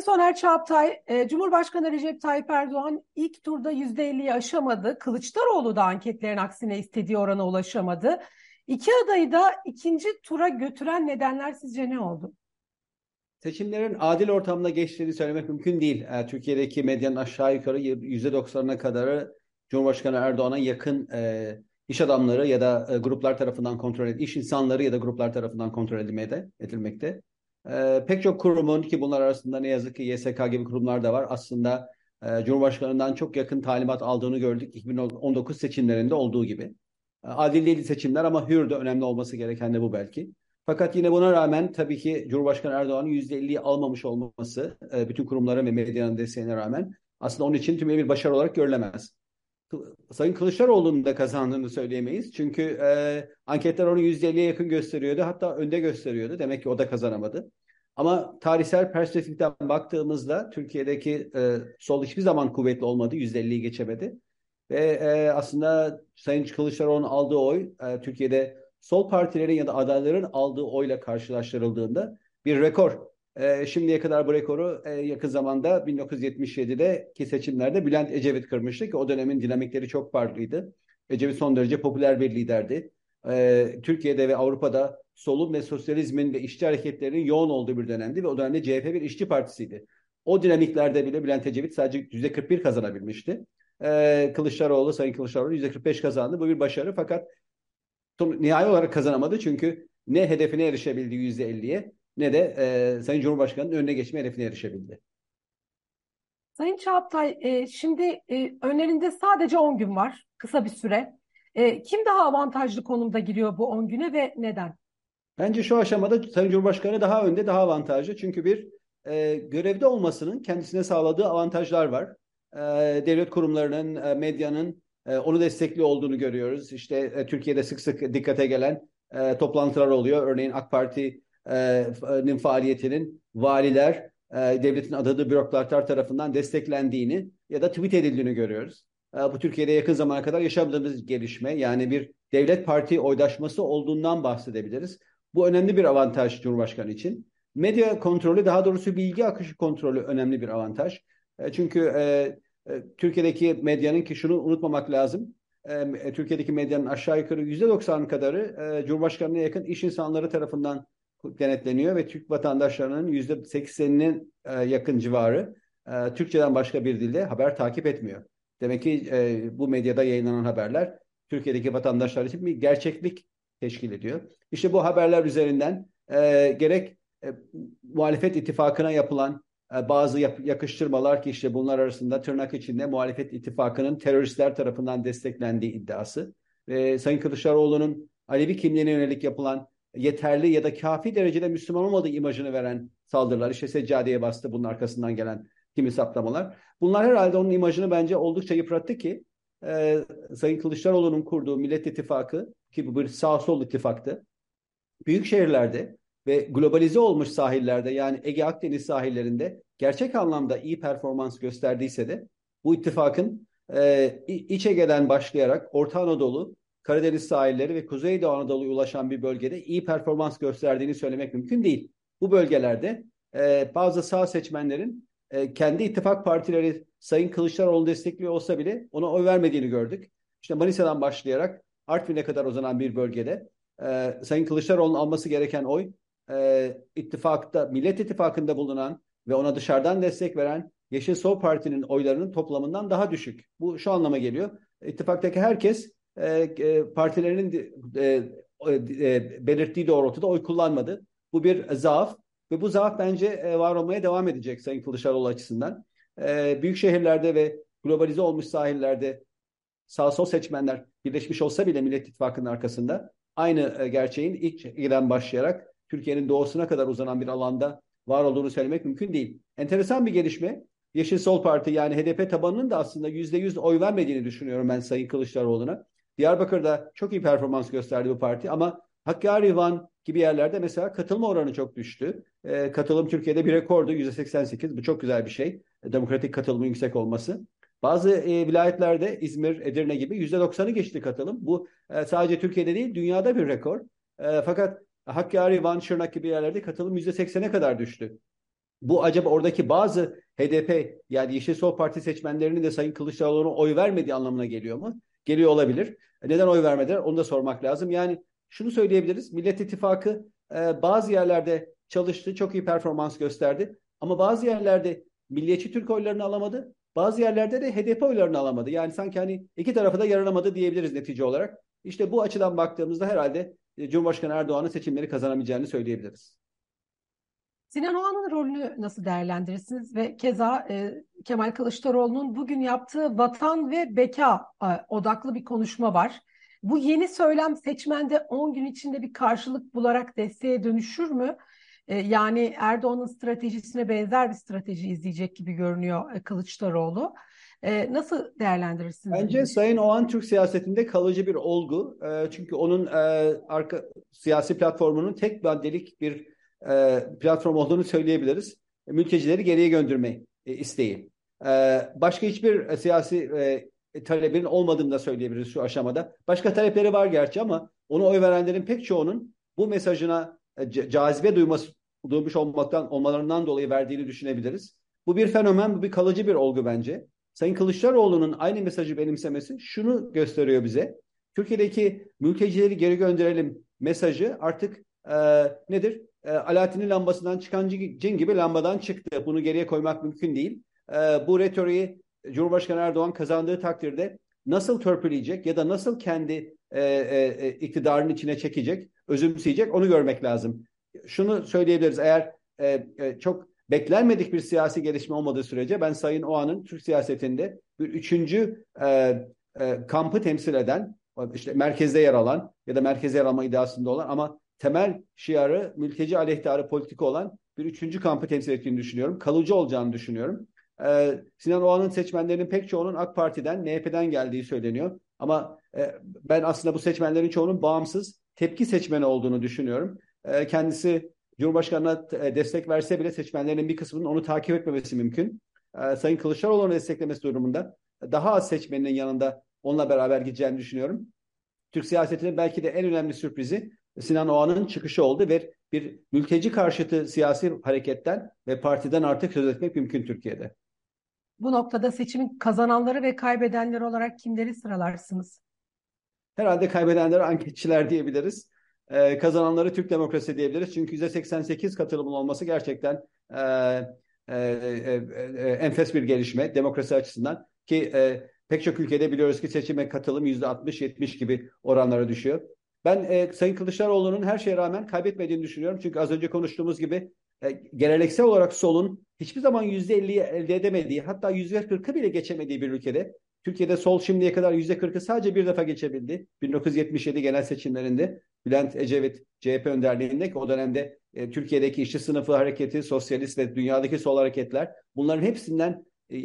Soner Çağatay, Cumhurbaşkanı Recep Tayyip Erdoğan ilk turda %50'yi aşamadı. Kılıçdaroğlu da anketlerin aksine istediği orana ulaşamadı. İki adayı da ikinci tura götüren nedenler sizce ne oldu? Seçimlerin adil ortamda geçtiğini söylemek mümkün değil. Türkiye'deki medyanın aşağı yukarı %90'ına kadarı Cumhurbaşkanı Erdoğan'a yakın iş adamları ya da gruplar tarafından kontrol iş insanları ya da gruplar tarafından kontrol edilmekte. Pek çok kurumun ki bunlar arasında ne yazık ki YSK gibi kurumlar da var. Aslında Cumhurbaşkanı'ndan çok yakın talimat aldığını gördük 2019 seçimlerinde olduğu gibi. Adil değil seçimler ama hür de önemli olması gereken de bu belki. Fakat yine buna rağmen tabii ki Cumhurbaşkanı Erdoğan'ın %50'yi almamış olması bütün kurumların ve medyanın desteğine rağmen aslında onun için tümüyle bir başarı olarak görülemez. Sayın Kılıçdaroğlu'nun da kazandığını söyleyemeyiz. Çünkü anketler onu %50'ye yakın gösteriyordu. Hatta önde gösteriyordu. Demek ki o da kazanamadı. Ama tarihsel perspektiften baktığımızda Türkiye'deki sol hiçbir zaman kuvvetli olmadı. %50'yi geçemedi. Ve aslında Sayın Kılıçdaroğlu'nun aldığı oy Türkiye'de sol partilerin ya da adayların aldığı oyla karşılaştırıldığında bir rekor. Şimdiye kadar bu rekoru yakın zamanda 1977'deki seçimlerde Bülent Ecevit kırmıştı ki o dönemin dinamikleri çok farklıydı. Ecevit son derece popüler bir liderdi. Türkiye'de ve Avrupa'da solun ve sosyalizmin ve işçi hareketlerinin yoğun olduğu bir dönemdi ve o dönemde CHP bir işçi partisiydi. O dinamiklerde bile Bülent Ecevit sadece %41 kazanabilmişti. Sayın Kılıçdaroğlu %45 kazandı. Bu bir başarı fakat nihai olarak kazanamadı çünkü ne hedefine erişebildi %50'ye ne de Sayın Cumhurbaşkanı'nın önüne geçme hedefine erişebildi. Sayın Çağatay, şimdi önlerinde sadece 10 gün var, kısa bir süre. Kim daha avantajlı konumda giriyor bu 10 güne ve neden? Bence şu aşamada Sayın Cumhurbaşkanı daha önde, daha avantajlı. Çünkü görevde olmasının kendisine sağladığı avantajlar var. Devlet kurumlarının, medyanın onu destekli olduğunu görüyoruz. İşte Türkiye'de sık sık dikkate gelen toplantılar oluyor. Örneğin AK Parti'nin faaliyetinin valiler, devletin adadığı bürokratlar tarafından desteklendiğini ya da tweet edildiğini görüyoruz. Bu Türkiye'de yakın zamana kadar yaşamadığımız gelişme. Yani bir devlet parti oydaşması olduğundan bahsedebiliriz. Bu önemli bir avantaj Cumhurbaşkanı için. Medya kontrolü, daha doğrusu bilgi akışı kontrolü önemli bir avantaj. Çünkü Türkiye'deki medyanın ki şunu unutmamak lazım. Türkiye'deki medyanın aşağı yukarı %90 kadarı Cumhurbaşkanı'na yakın iş insanları tarafından denetleniyor ve Türk vatandaşlarının %80'inin yakın civarı Türkçeden başka bir dilde haber takip etmiyor. Demek ki bu medyada yayınlanan haberler Türkiye'deki vatandaşlar için bir gerçeklik teşkil ediyor. İşte bu haberler üzerinden gerek muhalefet ittifakına yapılan bazı yakıştırmalar ki işte bunlar arasında tırnak içinde muhalefet ittifakının teröristler tarafından desteklendiği iddiası ve Sayın Kılıçdaroğlu'nun Alevi kimliğine yönelik yapılan yeterli ya da kafi derecede Müslüman olmadığı imajını veren saldırılar, işte seccadeye bastı bunun arkasından gelen kimi saptamalar. Bunlar herhalde onun imajını bence oldukça yıprattı ki Sayın Kılıçdaroğlu'nun kurduğu Millet İttifakı ki bu bir sağ sol ittifaktı. Büyük şehirlerde ve globalize olmuş sahillerde yani Ege Akdeniz sahillerinde gerçek anlamda iyi performans gösterdiyse de bu ittifakın İç Ege'den başlayarak Orta Anadolu, Karadeniz sahilleri ve Kuzeydoğu Anadolu'ya ulaşan bir bölgede iyi performans gösterdiğini söylemek mümkün değil. Bu bölgelerde bazı sağ seçmenlerin kendi ittifak partileri Sayın Kılıçdaroğlu destekliyor olsa bile ona oy vermediğini gördük. İşte Manisa'dan başlayarak Artvin'e kadar uzanan bir bölgede Sayın Kılıçdaroğlu'nun alması gereken oy Millet İttifakı'nda bulunan ve ona dışarıdan destek veren Yeşil Sol Parti'nin oylarının toplamından daha düşük. Bu şu anlama geliyor. İttifaktaki herkes partilerinin belirttiği doğrultuda oy kullanmadı. Bu bir zaaf ve bu zaaf bence var olmaya devam edecek Sayın Kılıçdaroğlu açısından. Büyük şehirlerde ve globalize olmuş sahillerde sağ sol seçmenler birleşmiş olsa bile Millet İttifakı'nın arkasında aynı gerçeğin ilk İran başlayarak Türkiye'nin doğusuna kadar uzanan bir alanda var olduğunu söylemek mümkün değil. Enteresan bir gelişme. Yeşil Sol Parti yani HDP tabanının da aslında %100 oy vermediğini düşünüyorum ben Sayın Kılıçdaroğlu'na. Diyarbakır'da çok iyi performans gösterdi bu parti ama Hakkari, Van gibi yerlerde mesela katılma oranı çok düştü. Katılım Türkiye'de bir rekordu %88. Bu çok güzel bir şey. Demokratik katılımın yüksek olması. Bazı vilayetlerde İzmir, Edirne gibi %90'ı geçti katılım. Bu sadece Türkiye'de değil dünyada bir rekor. Fakat Hakkari, Van, Şırnak gibi yerlerde katılım %80'e kadar düştü. Bu acaba oradaki bazı HDP yani Yeşil Sol Parti seçmenlerinin de Sayın Kılıçdaroğlu'na oy vermediği anlamına geliyor mu? Geliyor olabilir. Neden oy vermediler? Onu da sormak lazım. Yani şunu söyleyebiliriz. Millet İttifakı bazı yerlerde çalıştı, çok iyi performans gösterdi. Ama bazı yerlerde Milliyetçi Türk oylarını alamadı. Bazı yerlerde de HDP oylarını alamadı. Yani sanki hani iki tarafı da yaranamadı diyebiliriz netice olarak. İşte bu açıdan baktığımızda herhalde Cumhurbaşkanı Erdoğan'ın seçimleri kazanamayacağını söyleyebiliriz. Sinan Oğan'ın rolünü nasıl değerlendirirsiniz? Ve keza Kemal Kılıçdaroğlu'nun bugün yaptığı vatan ve beka odaklı bir konuşma var. Bu yeni söylem seçmende 10 gün içinde bir karşılık bularak desteğe dönüşür mü? Yani Erdoğan'ın stratejisine benzer bir strateji izleyecek gibi görünüyor Kılıçdaroğlu. Nasıl değerlendirirsiniz bu Bence gidişi? Sayın Oğan Türk siyasetinde kalıcı bir olgu. Çünkü onun arka siyasi platformunun tek maddelik bir platform olduğunu söyleyebiliriz. Mültecileri geriye gönderme isteği. Başka hiçbir siyasi talebinin olmadığını da söyleyebiliriz şu aşamada. Başka talepleri var gerçi ama ona oy verenlerin pek çoğunun bu mesajına cazibe duymuş olmalarından dolayı verdiğini düşünebiliriz. Bu bir fenomen, bu bir kalıcı bir olgu bence. Sayın Kılıçdaroğlu'nun aynı mesajı benimsemesi şunu gösteriyor bize. Türkiye'deki mültecileri geri gönderelim mesajı artık nedir? Alaaddin'in lambasından çıkan cin gibi lambadan çıktı. Bunu geriye koymak mümkün değil. Bu retoriği Cumhurbaşkanı Erdoğan kazandığı takdirde nasıl törpüleyecek ya da nasıl kendi iktidarın içine çekecek, özümseyecek onu görmek lazım. Şunu söyleyebiliriz. Eğer çok beklenmedik bir siyasi gelişme olmadığı sürece ben Sayın Oğan'ın Türk siyasetinde bir üçüncü kampı temsil eden, işte merkezde yer alan ya da merkeze yer alma iddiasında olan ama temel şiarı mülteci aleyhtarı politika olan bir üçüncü kampı temsil ettiğini düşünüyorum. Kalıcı olacağını düşünüyorum. Sinan Oğan'ın seçmenlerinin pek çoğunun AK Parti'den, MHP'den geldiği söyleniyor. Ama ben aslında bu seçmenlerin çoğunun bağımsız tepki seçmeni olduğunu düşünüyorum. Kendisi Cumhurbaşkanı'na destek verse bile seçmenlerin bir kısmının onu takip etmemesi mümkün. Sayın Kılıçdaroğlu'nu desteklemesi durumunda daha az seçmeninin yanında onunla beraber gideceğini düşünüyorum. Türk siyasetinin belki de en önemli sürprizi Sinan Oğan'ın çıkışı oldu ve bir mülteci karşıtı siyasi hareketten ve partiden artık söz etmek mümkün Türkiye'de. Bu noktada seçimin kazananları ve kaybedenleri olarak kimleri sıralarsınız? Herhalde kaybedenleri anketçiler diyebiliriz. Kazananları Türk demokrasi diyebiliriz. Çünkü %88 katılımın olması gerçekten enfes bir gelişme demokrasi açısından. Ki pek çok ülkede biliyoruz ki seçime katılım %60-70 gibi oranlara düşüyor. Ben Sayın Kılıçdaroğlu'nun her şeye rağmen kaybetmediğini düşünüyorum. Çünkü az önce konuştuğumuz gibi geleneksel olarak solun hiçbir zaman %50'yi elde edemediği, hatta %40'ı bile geçemediği bir ülkede Türkiye'de sol şimdiye kadar %40'ı sadece bir defa geçebildi. 1977 genel seçimlerinde Bülent Ecevit CHP önderliğinde, ki o dönemde Türkiye'deki işçi sınıfı hareketi, sosyalist ve dünyadaki sol hareketler, bunların hepsinden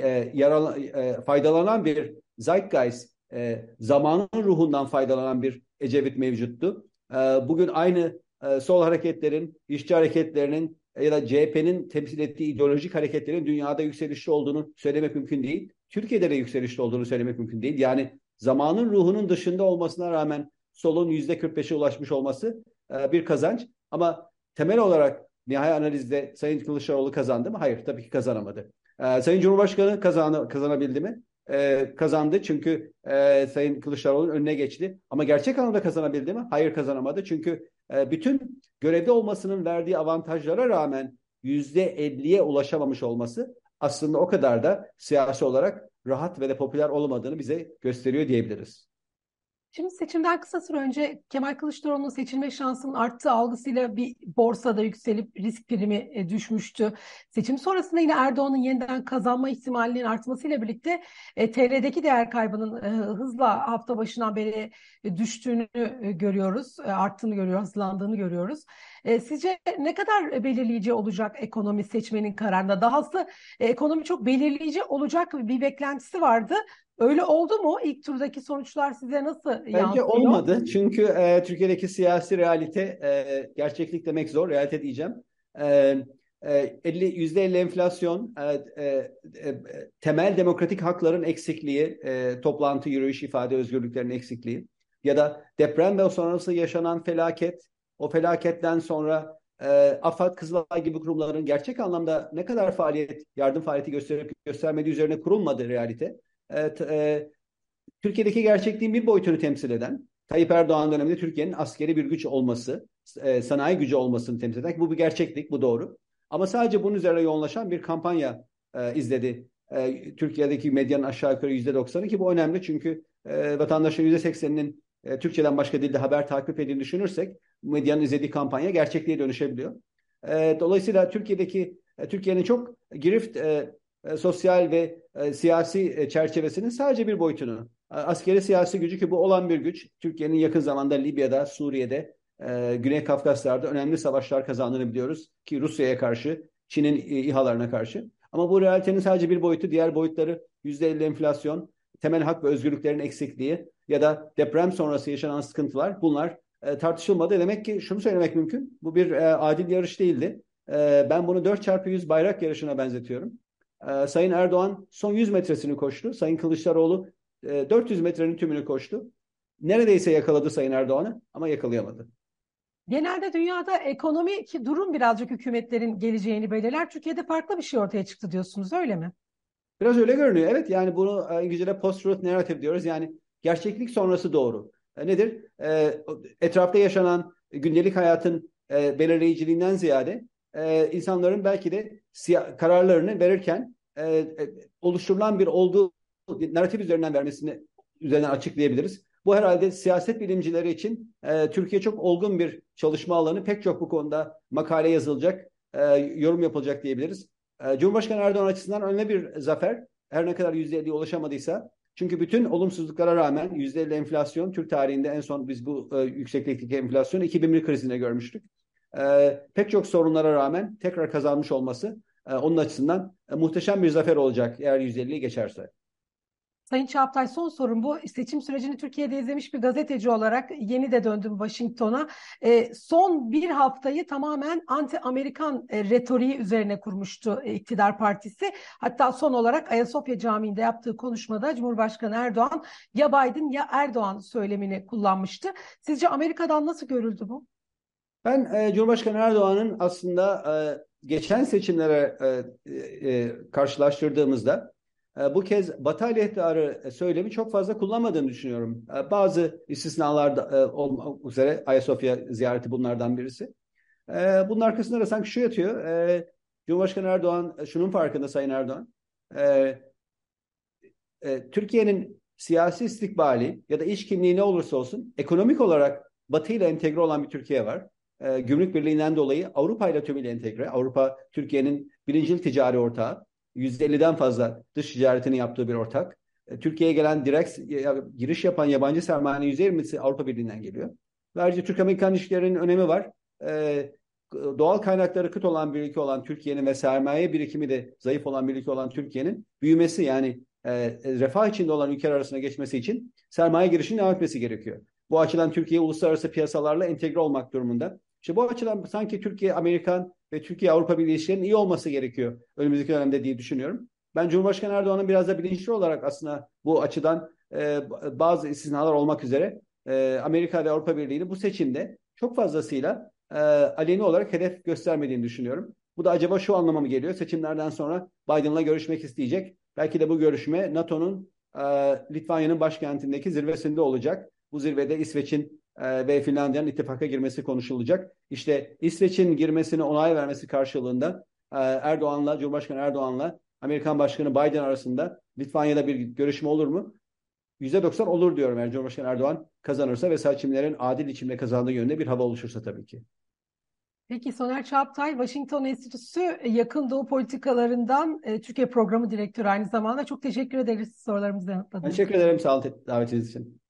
faydalanan bir zeitgeist, zamanın ruhundan faydalanan bir Ecevit mevcuttu. Bugün aynı sol hareketlerin, işçi hareketlerinin ya da CHP'nin temsil ettiği ideolojik hareketlerin dünyada yükselişli olduğunu söylemek mümkün değil. Türkiye'de de yükselişli olduğunu söylemek mümkün değil. Yani zamanın ruhunun dışında olmasına rağmen solun %45'e ulaşmış olması bir kazanç. Ama temel olarak nihai analizde Sayın Kılıçdaroğlu kazandı mı? Hayır, tabii ki kazanamadı. Sayın Cumhurbaşkanı kazanabildi mi? Kazandı çünkü Sayın Kılıçdaroğlu'nun önüne geçti. Ama gerçek anlamda kazanabildi mi? Hayır, kazanamadı. Çünkü bütün görevde olmasının verdiği avantajlara rağmen %50'ye ulaşamamış olması aslında o kadar da siyasi olarak rahat ve de popüler olmadığını bize gösteriyor diyebiliriz. Şimdi seçimden kısa süre önce Kemal Kılıçdaroğlu'nun seçilme şansının arttığı algısıyla bir borsada yükselip risk primi düşmüştü. Seçim sonrasında yine Erdoğan'ın yeniden kazanma ihtimalinin artmasıyla birlikte TL'deki değer kaybının hızla hafta başından beri düştüğünü görüyoruz, arttığını görüyoruz, hızlandığını görüyoruz. Sizce ne kadar belirleyici olacak ekonomi seçmenin kararında? Dahası ekonomi çok belirleyici olacak bir beklentisi vardı. Öyle oldu mu? İlk turdaki sonuçlar size nasıl Bence yansıyor? olmadı. Çünkü Türkiye'deki siyasi realite, gerçeklik demek zor, realite diyeceğim. E, %50 enflasyon, temel demokratik hakların eksikliği, toplantı, yürüyüş, ifade özgürlüklerinin eksikliği ya da deprem ve sonrası yaşanan felaket, o felaketten sonra AFAD, Kızılay gibi kurumların gerçek anlamda ne kadar yardım faaliyeti gösterip göstermediği üzerine kurulmadı realite. E, t- e, Türkiye'deki gerçekliğin bir boyutunu temsil eden, Tayyip Erdoğan döneminde Türkiye'nin askeri bir güç olması, sanayi gücü olmasını temsil eden, bu bir gerçeklik, bu doğru. Ama sadece bunun üzerine yoğunlaşan bir kampanya izledi. Türkiye'deki medyanın aşağı yukarı %90'ı, ki bu önemli çünkü vatandaşın %80'inin Türkçeden başka dilde haber takip ettiğini düşünürsek, medyanın izlediği kampanya gerçekliğe dönüşebiliyor. Dolayısıyla Türkiye'nin çok girift sosyal ve siyasi çerçevesinin sadece bir boyutunu, askeri siyasi gücü, ki bu olan bir güç, Türkiye'nin yakın zamanda Libya'da, Suriye'de, Güney Kafkaslar'da önemli savaşlar kazandığını biliyoruz ki Rusya'ya karşı, Çin'in İHA'larına karşı. Ama bu realitenin sadece bir boyutu, diğer boyutları %50 enflasyon, temel hak ve özgürlüklerin eksikliği ya da deprem sonrası yaşanan sıkıntılar, bunlar tartışılmadı. Demek ki şunu söylemek mümkün, bu bir adil yarış değildi. Ben bunu 4x100 bayrak yarışına benzetiyorum. Sayın Erdoğan son 100 metresini koştu. Sayın Kılıçdaroğlu 400 metrenin tümünü koştu. Neredeyse yakaladı Sayın Erdoğan'ı ama yakalayamadı. Genelde dünyada ekonomik durum birazcık hükümetlerin geleceğini belirler. Türkiye'de farklı bir şey ortaya çıktı diyorsunuz, öyle mi? Biraz öyle görünüyor. Evet, yani bunu İngilizce'de post-truth narrative diyoruz. Yani gerçeklik sonrası doğru. Nedir? Etrafta yaşanan gündelik hayatın belirleyiciliğinden ziyade insanların belki de kararlarını verirken oluşturulan bir olduğu narratif üzerinden açıklayabiliriz. Bu herhalde siyaset bilimcileri için Türkiye çok olgun bir çalışma alanı. Pek çok bu konuda makale yazılacak, yorum yapılacak diyebiliriz. Cumhurbaşkanı Erdoğan açısından önemli bir zafer. Her ne kadar %50'ye ulaşamadıysa. Çünkü bütün olumsuzluklara rağmen %50 enflasyon, Türk tarihinde en son biz bu yükseklikteki enflasyonu 2001 krizinde görmüştük. Pek çok sorunlara rağmen tekrar kazanmış olması onun açısından muhteşem bir zafer olacak eğer 150'yi geçerse. Sayın Çağatay, son sorum bu. Seçim sürecini Türkiye'de izlemiş bir gazeteci olarak yeni de döndüm Washington'a. Son bir haftayı tamamen anti-Amerikan retoriği üzerine kurmuştu iktidar partisi. Hatta son olarak Ayasofya Camii'nde yaptığı konuşmada Cumhurbaşkanı Erdoğan ya Biden ya Erdoğan söylemini kullanmıştı. Sizce Amerika'dan nasıl görüldü bu? Ben Cumhurbaşkanı Erdoğan'ın aslında geçen seçimlere karşılaştırdığımızda bu kez Batı aleyhtarı söylemi çok fazla kullanmadığını düşünüyorum. Bazı istisnalar olmak üzere, Ayasofya ziyareti bunlardan birisi. Bunun arkasında da sanki şu yatıyor. Cumhurbaşkanı Erdoğan şunun farkında, Sayın Erdoğan. E, Türkiye'nin siyasi istikbali ya da iç kimliği ne olursa olsun ekonomik olarak Batı ile entegre olan bir Türkiye var. Gümrük Birliği'nden dolayı Avrupa ile tümüyle entegre. Avrupa Türkiye'nin birincil ticari ortağı. %50'den fazla dış ticaretini yaptığı bir ortak. Türkiye'ye gelen direkt giriş yapan yabancı sermayenin %20'si Avrupa Birliği'nden geliyor. Ve ayrıca Türk-Amerikan ilişkilerinin önemi var. Doğal kaynakları kıt olan bir ülke olan Türkiye'nin ve sermaye birikimi de zayıf olan bir ülke olan Türkiye'nin büyümesi, yani refah içinde olan ülkeler arasına geçmesi için sermaye girişinin devam etmesi gerekiyor. Bu açıdan Türkiye uluslararası piyasalarla entegre olmak durumunda. İşte bu açıdan sanki Türkiye-Amerikan ve Türkiye-Avrupa Birliği ilişkilerinin iyi olması gerekiyor önümüzdeki dönemde diye düşünüyorum. Ben Cumhurbaşkanı Erdoğan'ın biraz da bilinçli olarak aslında bu açıdan bazı istisnalar olmak üzere Amerika ve Avrupa Birliği'ni bu seçimde çok fazlasıyla aleni olarak hedef göstermediğini düşünüyorum. Bu da acaba şu anlama mı geliyor? Seçimlerden sonra Biden'la görüşmek isteyecek. Belki de bu görüşme NATO'nun Litvanya'nın başkentindeki zirvesinde olacak. Bu zirvede İsveç'in ve Finlandiya'nın ittifaka girmesi konuşulacak. İşte İsveç'in girmesine onay vermesi karşılığında Cumhurbaşkanı Erdoğan'la Amerikan Başkanı Biden arasında Litvanya'da bir görüşme olur mu? %90 olur diyorum, eğer Cumhurbaşkanı Erdoğan kazanırsa ve seçimlerin adil biçimde kazandığı yönünde bir hava oluşursa tabii ki. Peki, Soner Çağatay, Washington Enstitüsü Yakın Doğu Politikalarından Türkiye Programı Direktörü aynı zamanda. Çok teşekkür ederiz sorularımızı yanıtladığınız için. Teşekkür ederim, sağ olun davetiniz için.